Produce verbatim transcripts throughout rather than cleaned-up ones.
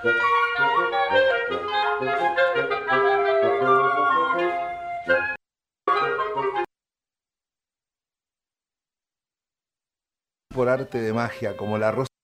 Por arte de magia, como la rosa,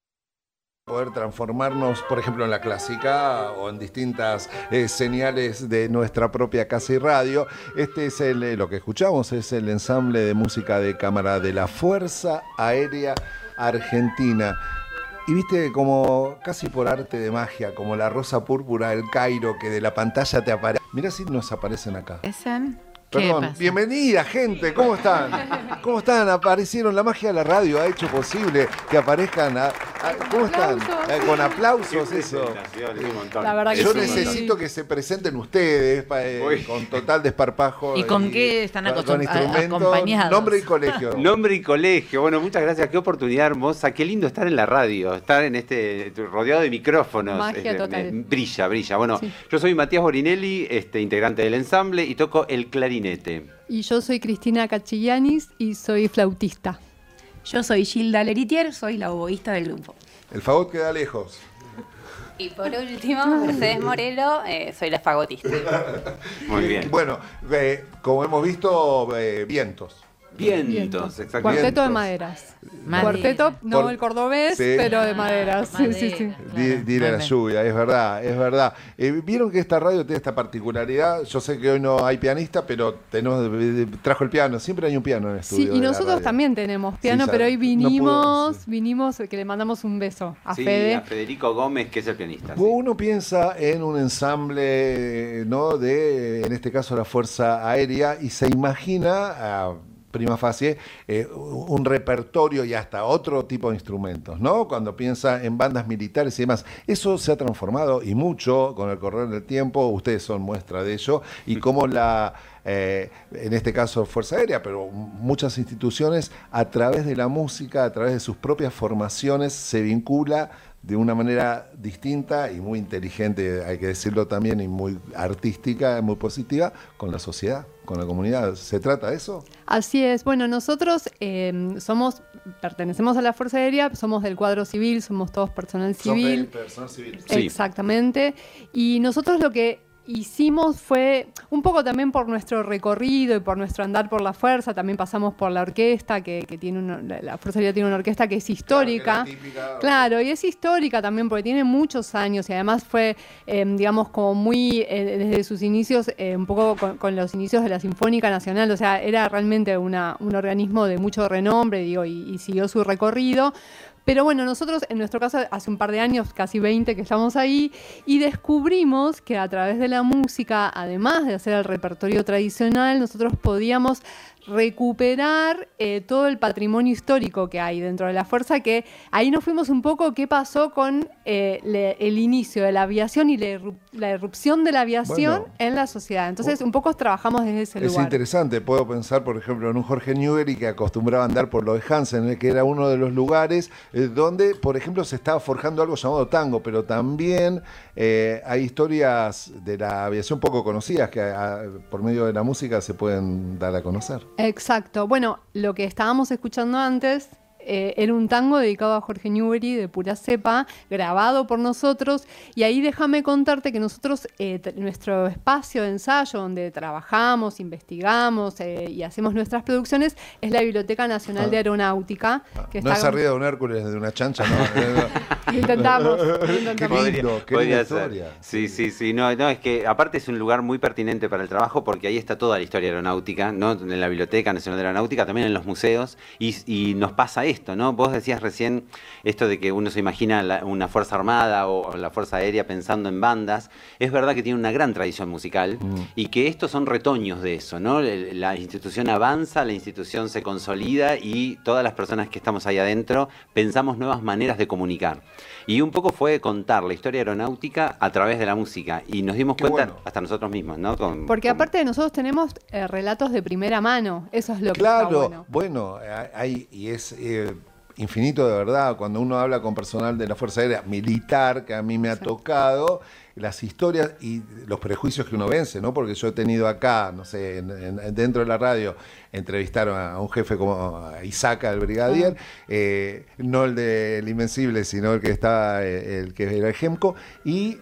poder transformarnos, por ejemplo, en la clásica o en distintas eh, señales de nuestra propia casa y radio. Este es el, eh, lo que escuchamos, es el ensamble de música de cámara de la Fuerza Aérea Argentina. Y viste, como casi por arte de magia, como la rosa púrpura del Cairo, que de la pantalla te aparece. Mirá si nos aparecen acá. ¿Esen? Perdón, bienvenida gente, ¿cómo están? ¿Cómo están? Aparecieron, la magia de la radio ha hecho posible que aparezcan. A, a, ¿Cómo están? Eh, con aplausos, eso. La verdad que Yo sí. necesito que se presenten ustedes eh, con total desparpajo. ¿Y con y, qué están con acompañados? Nombre y colegio. Nombre y colegio. Bueno, muchas gracias. Qué oportunidad hermosa. Qué lindo estar en la radio, estar en este rodeado de micrófonos. Magia este, total. Me, brilla, brilla. Bueno, sí. Yo soy Matías Borinelli, este, integrante del ensamble, y toco el clarinete. Y yo soy Cristina Cachillanis y soy flautista. Yo soy Gilda Leritier, soy la oboísta del grupo. El fagot queda lejos. Y por último, Mercedes Morelo, eh, soy la fagotista. Muy bien. Bueno, eh, como hemos visto, eh, vientos. Vientos, exactamente. Cuarteto de maderas. Madera. Cuarteto, no Por, el cordobés, sí. pero de maderas. Madera, sí, sí, sí. Claro. Dile la lluvia, es verdad, es verdad. Eh, Vieron que esta radio tiene esta particularidad. Yo sé que hoy no hay pianista, pero tenemos, trajo el piano. Siempre hay un piano en el estudio. Sí, y nosotros también tenemos piano, sí, pero hoy vinimos, no puedo, sí. vinimos, que le mandamos un beso a sí, Fede. a Federico Gómez, que es el pianista. Sí. Uno piensa en un ensamble, ¿no? De, en este caso, la Fuerza Aérea, y se imagina Uh, prima facie, eh, un repertorio y hasta otro tipo de instrumentos, ¿no? Cuando piensa en bandas militares y demás. Eso se ha transformado y mucho con el correr del tiempo. Ustedes son muestra de ello. Y cómo la, eh, en este caso Fuerza Aérea, pero muchas instituciones, a través de la música, a través de sus propias formaciones, se vincula de una manera distinta y muy inteligente, hay que decirlo también, y muy artística, muy positiva, con la sociedad, con la comunidad. ¿Se trata de eso? Así es. Bueno, nosotros eh, somos, pertenecemos a la Fuerza Aérea, somos del cuadro civil, somos todos personal civil. Somos personal civil. Sí. Exactamente. Y nosotros lo que hicimos fue un poco también por nuestro recorrido y por nuestro andar por la fuerza. También pasamos por la orquesta, que, que tiene una, la Fuerza Aérea tiene una orquesta que es histórica. Claro, que típica, claro, y es histórica también porque tiene muchos años y además fue, eh, digamos, como muy, eh, desde sus inicios, eh, un poco con, con los inicios de la Sinfónica Nacional. O sea, era realmente una, un organismo de mucho renombre, digo, y, y siguió su recorrido. Pero bueno, nosotros en nuestro caso hace un par de años, casi veinte que estamos ahí, y descubrimos que a través de la música, además de hacer el repertorio tradicional, nosotros podíamos recuperar eh, todo el patrimonio histórico que hay dentro de la Fuerza, que ahí nos fuimos un poco qué pasó con eh, le, el inicio de la aviación y la, irru la irrupción de la aviación bueno, en la sociedad. Entonces un poco trabajamos desde ese es lugar. Es interesante, puedo pensar por ejemplo en un Jorge Newbery que acostumbraba a andar por lo de Hansen, que era uno de los lugares eh, donde por ejemplo se estaba forjando algo llamado tango, pero también eh, hay historias de la aviación poco conocidas que a, por medio de la música se pueden dar a conocer. Exacto. Bueno, lo que estábamos escuchando antes eh, era un tango dedicado a Jorge Newbery de pura cepa, grabado por nosotros, y ahí déjame contarte que nosotros, eh, nuestro espacio de ensayo donde trabajamos, investigamos eh, y hacemos nuestras producciones es la Biblioteca Nacional ah. de Aeronáutica. Ah. Que no está es arriba de un Hércules, de una chancha, no. Lo intentamos. Lo intentamos. Qué lindo, qué linda historia. Sí, sí, sí. No, no, es que aparte es un lugar muy pertinente para el trabajo porque ahí está toda la historia aeronáutica, ¿no? En la Biblioteca Nacional de Aeronáutica, también en los museos, y, y nos pasa esto, ¿no? Vos decías recién esto de que uno se imagina la, una fuerza armada o, o la fuerza aérea pensando en bandas. Es verdad que tiene una gran tradición musical mm. y que estos son retoños de eso, ¿no? La institución avanza, la institución se consolida y todas las personas que estamos ahí adentro pensamos nuevas maneras de comunicar. Y un poco fue contar la historia aeronáutica a través de la música y nos dimos Qué cuenta bueno. hasta nosotros mismos, ¿no? Con, Porque con... aparte de nosotros tenemos eh, relatos de primera mano, eso es lo que claro, está bueno. Bueno, hay, y es eh, infinito de verdad. Cuando uno habla con personal de la Fuerza Aérea Militar, que a mí me ha tocado, las historias y los prejuicios que uno vence, ¿no? Porque yo he tenido acá, no sé, en, en, dentro de la radio, entrevistaron a un jefe como a Isaac, el brigadier, eh, no el del Invencible, sino el que estaba, el que era el GEMCO, y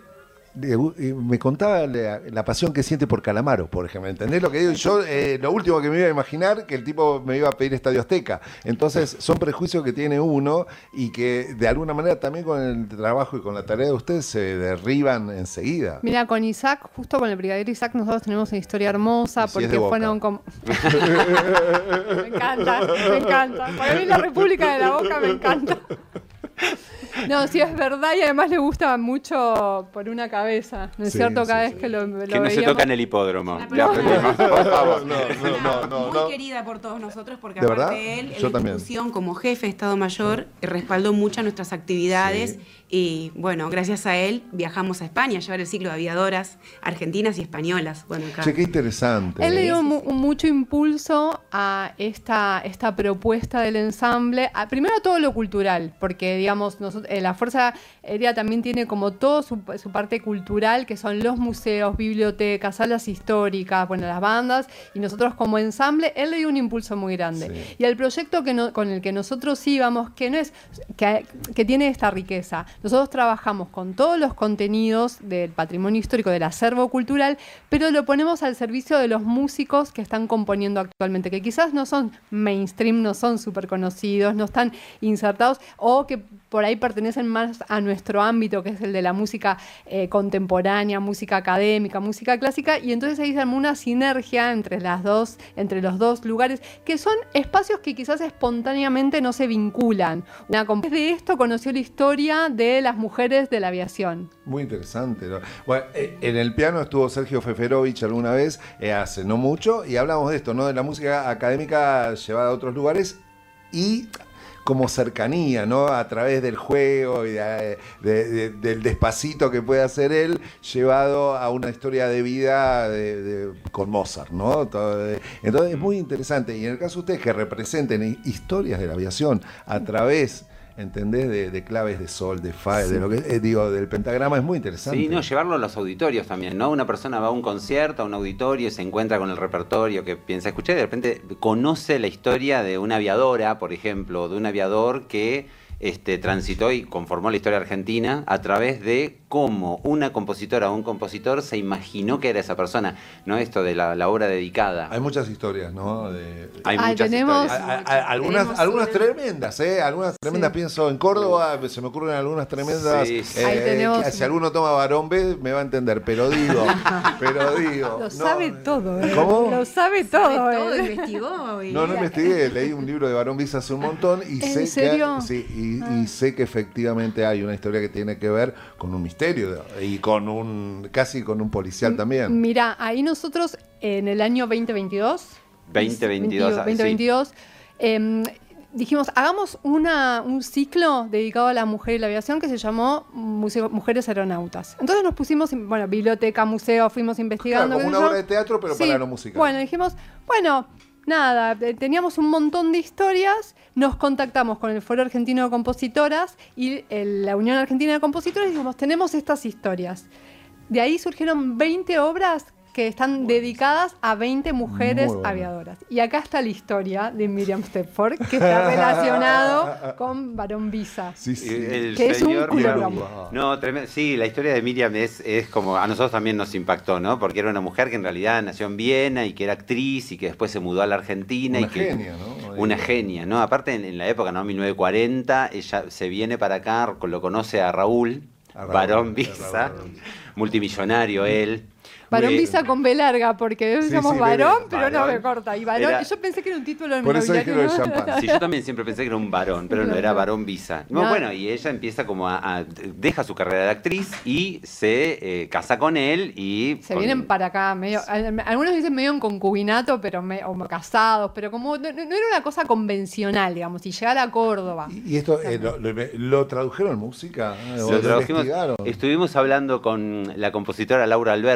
me contaba la, la pasión que siente por Calamaro, por ejemplo. ¿Entendés lo que digo? Yo, eh, lo último que me iba a imaginar, que el tipo me iba a pedir Estadio Azteca. Entonces, son prejuicios que tiene uno y que de alguna manera también con el trabajo y con la tarea de ustedes se derriban enseguida. Mira, con Isaac, justo con el brigadier Isaac, nosotros tenemos una historia hermosa, si porque fueron como... Me encanta, me encanta. Para mí la República de la Boca me encanta. No, sí es verdad, y además le gusta mucho por una cabeza, ¿no es Sí, cierto? sí, Cada sí. vez que lo, lo Que no veíamos. se toca en el hipódromo. No, Ya no, aprendimos, por favor. No, no, no, no, Muy no. querida por todos nosotros, porque ¿De aparte verdad? de él, Yo en la también. institución como jefe de Estado Mayor, respaldó muchas nuestras actividades. Sí. Y bueno, gracias a él viajamos a España a llevar el ciclo de aviadoras argentinas y españolas. Bueno, acá. Che, qué interesante. Él le dio Sí, sí, mu- sí. mucho impulso a esta, esta propuesta del ensamble, a- primero a todo lo cultural, porque digamos, nosotros, eh, la Fuerza Aérea también tiene como todo su, su parte cultural, que son los museos, bibliotecas, salas históricas, bueno, las bandas, y nosotros como ensamble, él le dio un impulso muy grande. Sí. Y el proyecto que no- con el que nosotros íbamos, que no es, que, que tiene esta riqueza, nosotros trabajamos con todos los contenidos del patrimonio histórico, del acervo cultural, pero lo ponemos al servicio de los músicos que están componiendo actualmente, que quizás no son mainstream, no son súper conocidos, no están insertados, o que por ahí pertenecen más a nuestro ámbito, que es el de la música eh, contemporánea, música académica, música clásica, y entonces ahí se armó una sinergia entre las dos, entre los dos lugares, que son espacios que quizás espontáneamente no se vinculan. Una comp- de esto conoció la historia de las mujeres de la aviación. Muy interesante, ¿no? Bueno, eh, en el piano estuvo Sergio Feferovich alguna vez, eh, hace no mucho, y hablamos de esto, ¿no? De la música académica llevada a otros lugares y como cercanía, ¿no? A través del juego y de, de, de, del despacito que puede hacer él, llevado a una historia de vida de, de, con Mozart, ¿no? Todo, entonces es muy interesante. Y en el caso de ustedes que representen historias de la aviación a través, ¿entendés? De, de claves de sol, de fa, sí. de lo que eh, digo, del pentagrama, es muy interesante. Sí, no, llevarlo a los auditorios también, ¿no? Una persona va a un concierto, a un auditorio, se encuentra con el repertorio que piensa escuchar y de repente conoce la historia de una aviadora, por ejemplo, de un aviador que este, transitó y conformó la historia argentina a través de cómo una compositora o un compositor se imaginó que era esa persona, ¿no? Esto de la, la obra dedicada. Hay muchas historias, ¿no? De, Hay Ay, muchas tenemos- historias. A- a- a- algunas Tenemos algunas una- tremendas, ¿eh? Algunas tremendas, Sí. pienso en Córdoba, se me ocurren algunas tremendas. Sí, sí. eh, Ahí tenemos- que si alguno toma Barón B, me va a entender, pero digo, pero digo. Lo no, sabe todo, ¿eh? ¿Cómo? Lo sabe todo, Sabe todo, ¿eh? investigó. y- No, no investigué, leí un libro de Barón Visa hace un montón y ¿En sé serio? que sí, y, y sé que efectivamente hay una historia que tiene que ver con un misterio y con un casi con un policial también. Mira, ahí nosotros en el año veinte veintidós, veinte veintidós, ah, veinte veintidós, em, dijimos, hagamos una, un ciclo dedicado a la mujer y la aviación que se llamó Museo- Mujeres Aeronautas. Entonces nos pusimos, en- bueno, biblioteca, museo, fuimos Claro, investigando. como qué sé una yo. obra de teatro, pero Sí, para lo musical. Bueno, dijimos, bueno, nada, eh, teníamos un montón de historias, nos contactamos con el Foro Argentino de Compositoras y el- la Unión Argentina de Compositores y dijimos, tenemos estas historias. De ahí surgieron veinte obras que están dedicadas a veinte mujeres Muy bueno. aviadoras. Y acá está la historia de Miriam Stepford, que está relacionado con Barón Visa. Sí, sí. El Que es un señor culograma. Wow. No, tremendo. Sí, la historia de Miriam es, es como a nosotros también nos impactó, ¿no? Porque era una mujer que en realidad nació en Viena y que era actriz y que después se mudó a la Argentina. Una y que, genia, ¿no? Una genia, ¿no? Aparte en, en la época, ¿no? mil novecientos cuarenta, ella se viene para acá, lo conoce a Raúl, A Raúl, Barón a Visa, Raúl. multimillonario él. Barón Muy- Visa con B larga, porque Sí, decíamos sí, varón, B, pero no varón. me corta. Y varón, Era- yo pensé que era un título en Por eso dije lo de nobiliario, ¿no? champán. Sí, yo también siempre pensé que era un varón, pero no era varón Visa. No, No. bueno, y ella empieza como a, a- deja su carrera de actriz y se eh, casa con él y Se con- vienen para acá, medio, algunos dicen medio en concubinato, pero me- o casados, pero como no, no era una cosa convencional, digamos, y llegar a Córdoba. Y, y esto eh, lo, lo- lo tradujeron en música. ¿O Lo tradujimos. investigaron? Estuvimos hablando con la compositora Laura Alberti, que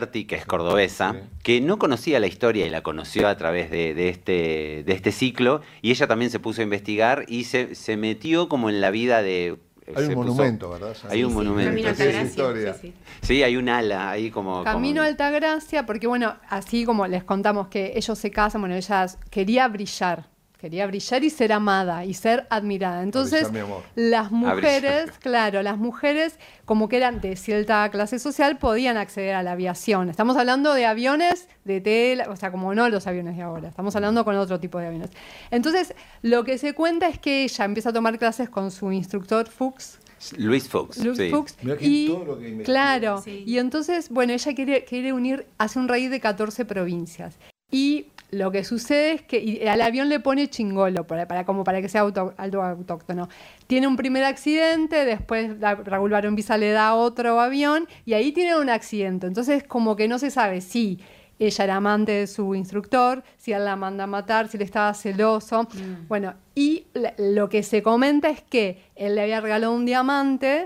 es cordobesa, sí. que no conocía la historia y la conoció a través de, de, este, de este ciclo, y ella también se puso a investigar y se, se metió como en la vida de... Hay un monumento, puso, ¿verdad? Hay sí, un sí, monumento. Camino Altagracia. Sí, sí. sí, hay un ala ahí como... Camino como... Altagracia, porque bueno, así como les contamos que ellos se casan, bueno, ella quería brillar. Quería brillar y ser amada y ser admirada. Entonces, las mujeres, claro, las mujeres, como que eran de cierta clase social, podían acceder a la aviación. Estamos hablando de aviones de tela, o sea, como no los aviones de ahora. Estamos hablando con otro tipo de aviones. Entonces, lo que se cuenta es que ella empieza a tomar clases con su instructor Fuchs. Luis Fuchs. Luis sí. Fuchs. Y, todo lo que claro. Sí. Y entonces, bueno, ella quiere, quiere unir, hace un raíz de catorce provincias. Y lo que sucede es que y al avión le pone chingolo, para, para, como para que sea auto, algo autóctono. Tiene un primer accidente, después la, Raúl Barón Visa le da otro avión y ahí tiene un accidente. Entonces como que no se sabe si ella era amante de su instructor, si él la manda a matar, si él estaba celoso. Mm. Bueno, y la, lo que se comenta es que él le había regalado un diamante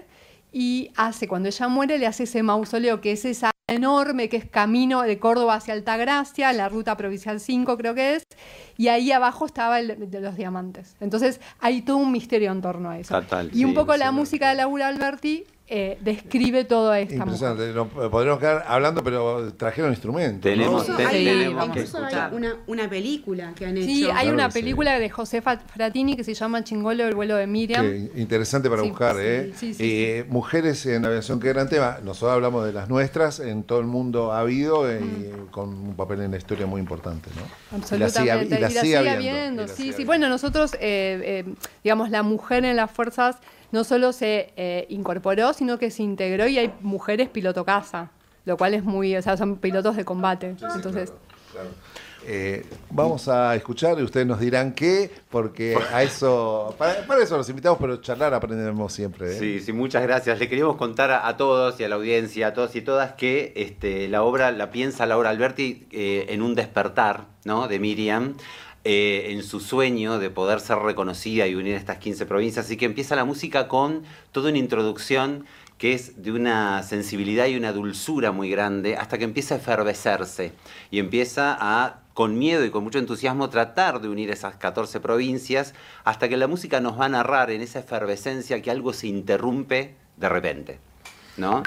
y hace, cuando ella muere, le hace ese mausoleo, que es esa enorme, que es camino de Córdoba hacia Altagracia, en la ruta provincial cinco creo que es, y ahí abajo estaba el de los diamantes. Entonces hay todo un misterio en torno a eso. Total, y un sí, poco sí, la sí, música de Laura Alberti eh, describe toda esta Impresionante. No, podríamos quedar hablando, pero trajeron instrumentos. Tenemos, ¿no? te, hay, tenemos que escuchar. Hay una, una película que han hecho. Sí, hay claro una sí. película de Josefa Fratini que se llama Chingolo, el vuelo de Miriam. Qué interesante para sí, buscar, sí, ¿eh? Sí, sí, eh sí. Mujeres en aviación, qué gran tema. Nosotros hablamos de las nuestras, en todo el mundo ha habido, eh, mm. con un papel en la historia muy importante, ¿no? Absolutamente. Y la sigue, y la y la sigue sigue habiendo. habiendo. Y la Sí, sigue sí. habiendo. Bueno, nosotros, eh, eh, digamos, la mujer en las fuerzas no solo se eh, incorporó, sino que se integró y hay mujeres piloto caza, lo cual es muy, o sea, son pilotos de combate. Sí, sí, Entonces, claro, claro. Eh, vamos a escuchar y ustedes nos dirán qué, porque a eso, para, para eso los invitamos, pero charlar aprendemos siempre. ¿eh? Sí, sí, muchas gracias. Le queríamos contar a, a todos y a la audiencia, a todos y todas, que este, la obra la piensa Laura Alberti eh, en un despertar, ¿no?, de Miriam. Eh, en su sueño de poder ser reconocida y unir estas quince provincias. Así que empieza la música con toda una introducción que es de una sensibilidad y una dulzura muy grande, hasta que empieza a efervecerse y empieza a, con miedo y con mucho entusiasmo, tratar de unir esas catorce provincias, hasta que la música nos va a narrar en esa efervescencia que algo se interrumpe de repente, ¿no?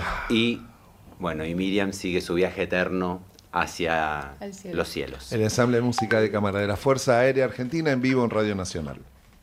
Y, bueno, y Miriam sigue su viaje eterno hacia cielo. Los cielos. El ensamble de música de cámara de la Fuerza Aérea Argentina en vivo en Radio Nacional.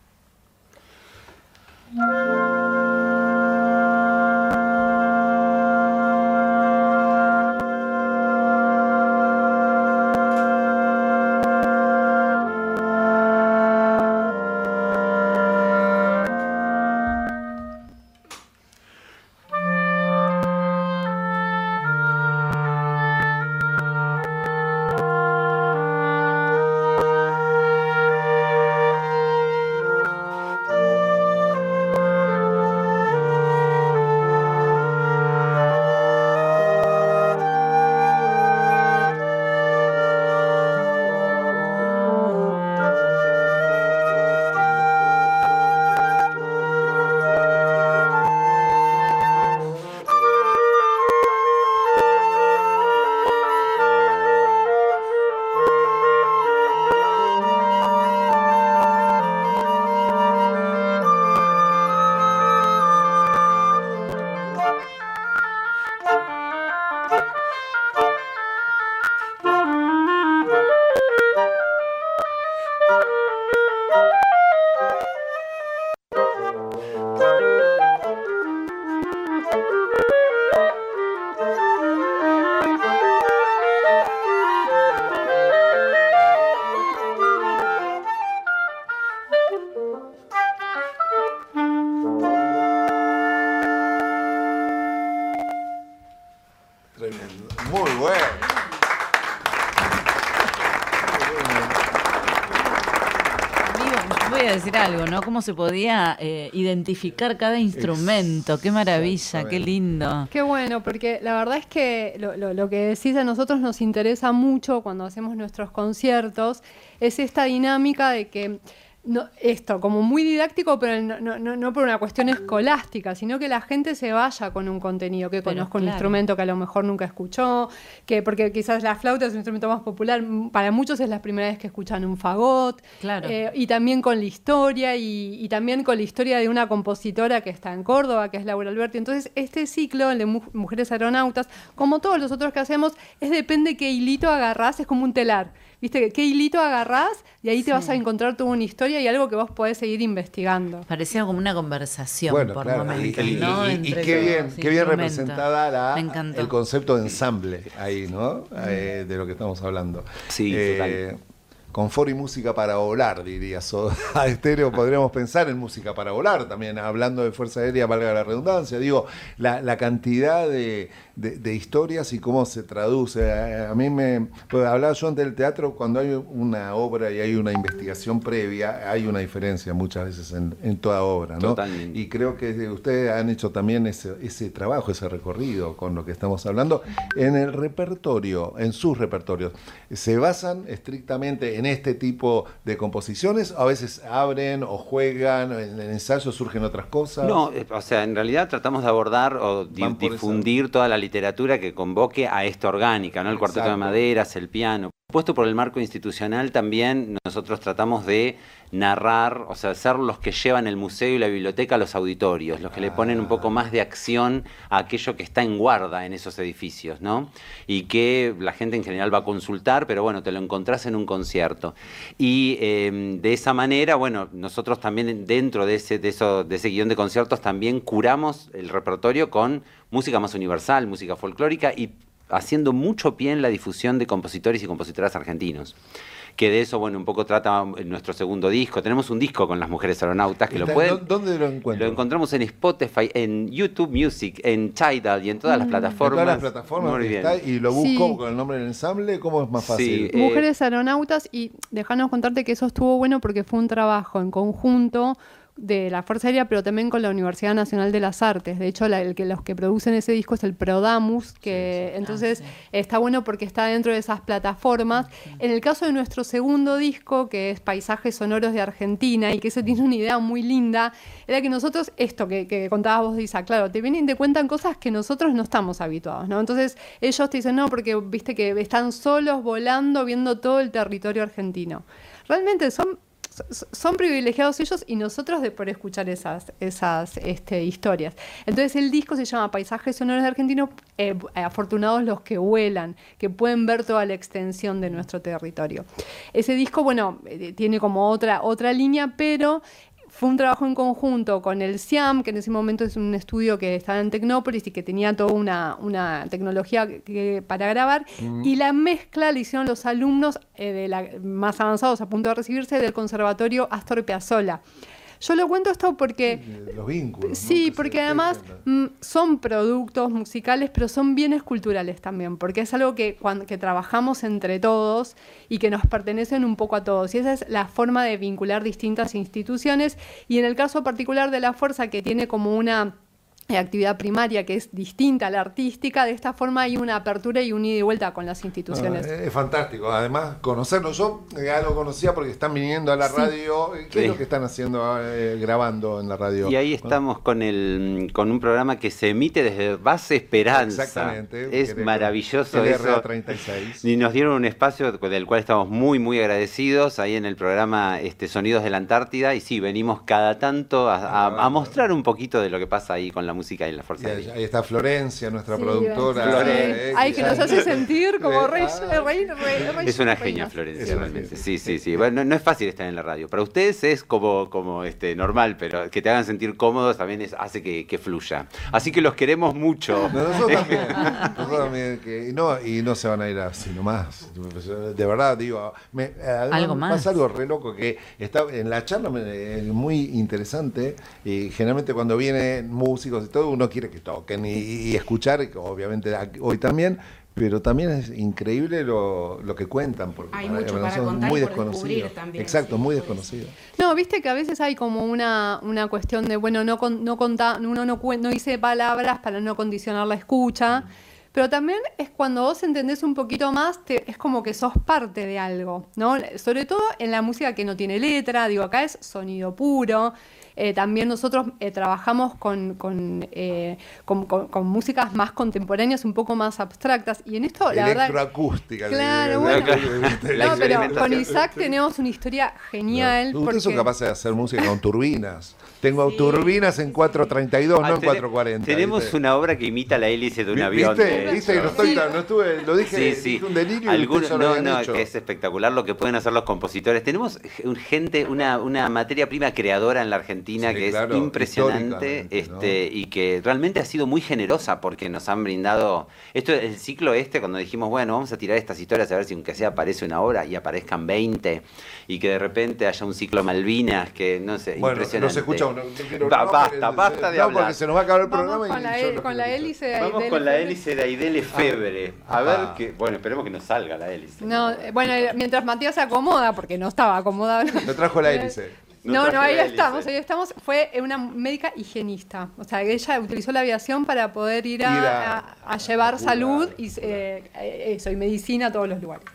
Muy bueno. Voy a decir algo, ¿no? Cómo se podía eh, identificar cada instrumento. Qué maravilla, qué lindo. Qué bueno, porque la verdad es que lo, lo, lo que decís a nosotros nos interesa mucho cuando hacemos nuestros conciertos, es esta dinámica de que No, esto, como muy didáctico, pero no, no, no, no por una cuestión escolástica, sino que la gente se vaya con un contenido, que Pero conozca un claro. instrumento que a lo mejor nunca escuchó, que porque quizás la flauta es un instrumento más popular, para muchos es la primera vez que escuchan un fagot, Claro. eh, y también con la historia, y, y también con la historia de una compositora que está en Córdoba, que es Laura Alberti. Entonces, este ciclo, el de Mu- Mujeres Aeronautas, como todos los otros que hacemos, es depende qué hilito agarrás, es como un telar. ¿Viste? ¿Qué hilito agarrás? Y ahí te Sí. vas a encontrar toda una historia y algo que vos podés seguir investigando. Parecía como una conversación Bueno, por claro, y, momentos, y- ¿no? y- y Entre qué los bien, qué bien instrumentos. representada la, Me encantó. el concepto de ensamble ahí, ¿no? Eh, de lo que estamos hablando. Sí, Eh, confort y música para volar, diría Soda Stereo. Podríamos pensar en música para volar también, hablando de Fuerza Aérea, valga la redundancia. Digo, la, la cantidad de, de, de historias y cómo se traduce. A, a mí me... Pues hablaba yo antes del teatro, cuando hay una obra y hay una investigación previa, hay una diferencia muchas veces en, en toda obra, ¿no? Totalmente. Y creo que ustedes han hecho también ese, ese trabajo, ese recorrido con lo que estamos hablando. En el repertorio, en sus repertorios, ¿se basan estrictamente en este tipo de composiciones? ¿A veces abren o juegan? ¿En el ensayo surgen otras cosas? No, eh, o sea, en realidad tratamos de abordar o di- Van por difundir toda la literatura que convoque a esta orgánica, ¿no? El cuarteto de Exacto. maderas, el piano. Puesto por el marco institucional también nosotros tratamos de narrar, o sea, ser los que llevan el museo y la biblioteca a los auditorios, los que le ponen un poco más de acción a aquello que está en guarda en esos edificios, ¿no? Y que la gente en general va a consultar, pero bueno, te lo encontrás en un concierto. Y eh, de esa manera, bueno, nosotros también dentro de ese, de, eso, de ese guión de conciertos también curamos el repertorio con música más universal, música folclórica y haciendo mucho pie en la difusión de compositores y compositoras argentinos. Que de eso, bueno, un poco trata nuestro segundo disco. Tenemos un disco con las Mujeres Aeronautas que lo ¿Dó- pueden... ¿Dónde lo encuentran? Lo encontramos en Spotify, en YouTube Music, en Tidal y en todas las En plataformas. todas las plataformas Muy que bien. está, y lo busco Sí. con el nombre del ensamble. ¿Cómo es más fácil? Sí, eh, Mujeres Aeronautas, y dejanos contarte que eso estuvo bueno porque fue un trabajo en conjunto de la Fuerza Aérea, pero también con la Universidad Nacional de las Artes. De hecho, la- el que, los que producen ese disco es el Prodamus, que entonces Ah, sí. está bueno porque está dentro de esas plataformas. En el caso de nuestro segundo disco, que es Paisajes Sonoros de Argentina, y que eso tiene una idea muy linda, era que nosotros, esto que, que contabas vos, Isa, claro, te vienen y te cuentan cosas que nosotros no estamos habituados, ¿no? Entonces ellos te dicen, no, porque viste que están solos volando, viendo todo el territorio argentino. Realmente son... son privilegiados ellos y nosotros de por escuchar esas, esas este, historias. Entonces el disco se llama Paisajes Sonoros de Argentino, eh, afortunados los que vuelan, que pueden ver toda la extensión de nuestro territorio. Ese disco, bueno, eh, tiene como otra, otra línea, pero fue un trabajo en conjunto con el SIAM, que en ese momento es un estudio que estaba en Tecnópolis y que tenía toda una, una tecnología que, que, para grabar, mm. y la mezcla la hicieron los alumnos eh, de la, más avanzados a punto de recibirse del Conservatorio Astor Piazzolla. Yo lo cuento esto porque... Los vínculos. Sí, ¿no? porque además mm, son productos musicales, pero son bienes culturales también, porque es algo que, cuando, que trabajamos entre todos y que nos pertenecen un poco a todos. Y esa es la forma de vincular distintas instituciones. Y en el caso particular de la Fuerza, que tiene como una actividad primaria que es distinta a la artística, de esta forma hay una apertura y un ida y vuelta con las instituciones. No, es fantástico, además conocerlo. Yo ya lo conocía porque están viniendo a la sí. radio. ¿Qué sí. es lo que están haciendo, eh, grabando en la radio? Y ahí estamos con el con un programa que se emite desde Base Esperanza. Exactamente. Es maravilloso L R A eso. treinta y seis. Y nos dieron un espacio del cual estamos muy, muy agradecidos ahí en el programa este, Sonidos de la Antártida. Y sí, venimos cada tanto a, a, a mostrar un poquito de lo que pasa ahí con la música y la Fuerza Aérea. Ahí está Florencia, nuestra sí, productora. Florencia. Eh, Ay, que nos hace sentir como eh, rey, ah, rey, rey, rey, Es una reinas. genia, Florencia, Es una realmente. genia. Sí, sí, sí. Bueno, no, no es fácil estar en la radio. Para ustedes es como, como este, normal, pero que te hagan sentir cómodos también es, hace que, que fluya. Así que los queremos mucho. Nosotros también, nosotros también que, y, no, y no se van a ir así nomás. De verdad, digo, me, además ¿Algo me más? pasa algo re loco que está en la charla me, es muy interesante. Y generalmente cuando vienen músicos y todo, uno quiere que toquen y, y escuchar, obviamente hoy también. Pero también es increíble lo, lo que cuentan, porque hay mucho para son contar muy y por desconocidos. descubrir también. Exacto, sí, muy pues. desconocidos. No, viste que a veces hay como una, una cuestión de, bueno, no, con, no conta, uno no, cuen- no dice palabras para no condicionar la escucha, pero también es cuando vos entendés un poquito más, te, es como que sos parte de algo, ¿no? Sobre todo en la música que no tiene letra, digo, acá es sonido puro. Eh, también nosotros eh, trabajamos con, con, eh, con, con, con músicas más contemporáneas, un poco más abstractas. Y en esto, la verdad... Electroacústica. Claro, bueno. No, pero con Isaac tenemos una historia genial. Ustedes porque... son capaces de hacer música con turbinas. Tengo sí. turbinas en cuatrocientos treinta y dos, ah, no en cuatrocientos cuarenta. Tenemos ¿viste? Una obra que imita la hélice de un ¿Viste? avión. ¿Viste? ¿Viste? No, estoy, no estuve, lo dije, sí, sí. dije un delirio. Algunos, y no, no, que es espectacular lo que pueden hacer los compositores. Tenemos gente, una, una materia prima creadora en la Argentina sí, que claro, es impresionante, este, ¿no? Y que realmente ha sido muy generosa porque nos han brindado esto, el ciclo este, cuando dijimos, bueno, vamos a tirar estas historias a ver si aunque sea aparece una obra y aparezcan veinte y que de repente haya un ciclo Malvinas que no sé, bueno, impresionante. No se escucha, no, no quiero, ba no, basta, no, basta de no, hablar. porque se nos va a acabar el Vamos programa. Con, y la, el, con la hélice de Vamos Aidele con la Febre. hélice de Aidele Febre. A ver que, bueno, esperemos que nos salga la hélice. No, bueno, mientras Matías se acomoda, porque no estaba acomodado. No trajo la hélice. No, no, no ahí estamos, ahí estamos. Fue una médica higienista. O sea, ella utilizó la aviación para poder ir a, ir a, a, a llevar a salud y, eh, eso, y medicina a todos los lugares.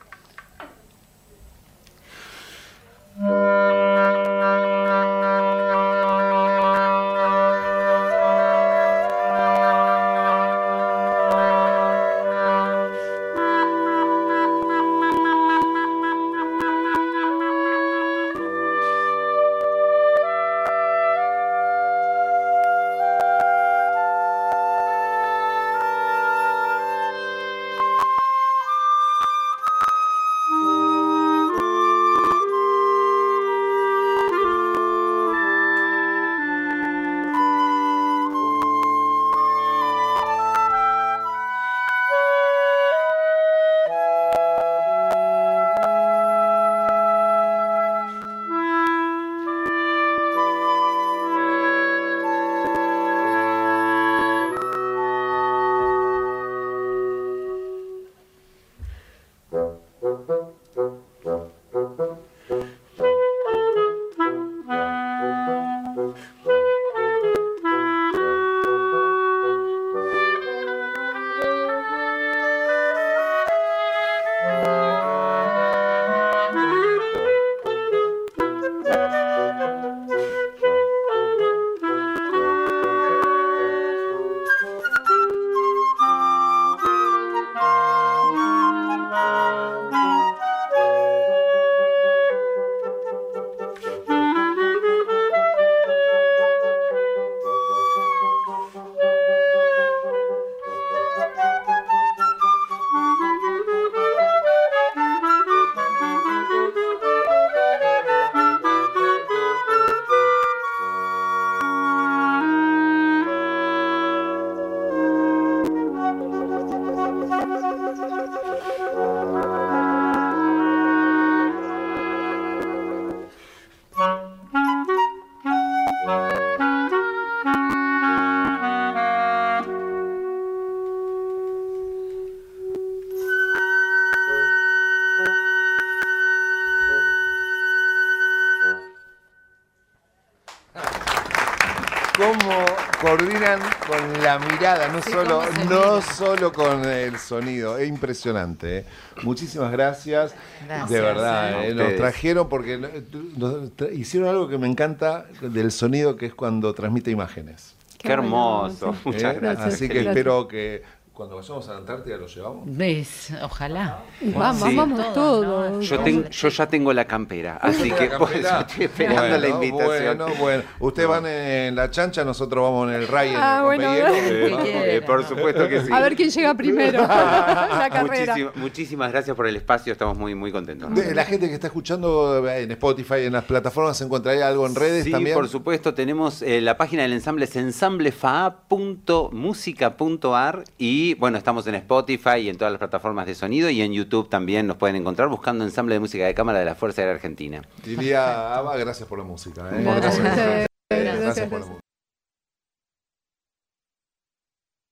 cómo coordinan con la mirada, no, sí, solo, no solo con el sonido. Es impresionante. ¿eh? Muchísimas gracias. gracias de verdad, ¿eh? Nos trajeron porque nos tra hicieron algo que me encanta del sonido, que es cuando transmite imágenes. Qué, Qué hermoso. Sí. Muchas ¿Eh? gracias. Así que gracias. Espero que cuando vayamos a la Antártida lo llevamos. ¿Ves? Ojalá. Vamos, sí. vamos todos. ¿no? Yo, ten, yo ya tengo la campera, así que pues, estoy esperando bueno, la invitación. Bueno, bueno. Ustedes van en la chancha, nosotros vamos en el Ray. Ah, en el bueno. Eh, eh, por supuesto que sí. A ver quién llega primero. La carrera. Muchísimas, muchísimas gracias por el espacio, estamos muy, muy contentos. De, la gente que está escuchando en Spotify, en las plataformas, ¿encontraría algo en redes sí, también? Sí, por supuesto, tenemos eh, la página del ensamble, es ensamblefaa punto musica punto ar y bueno, estamos en Spotify y en todas las plataformas de sonido y en YouTube también nos pueden encontrar buscando Ensamble de Música de Cámara de la Fuerza Aérea Argentina. Diría Ava, gracias por la música. ¿eh? Gracias. Gracias, gracias. gracias por la música.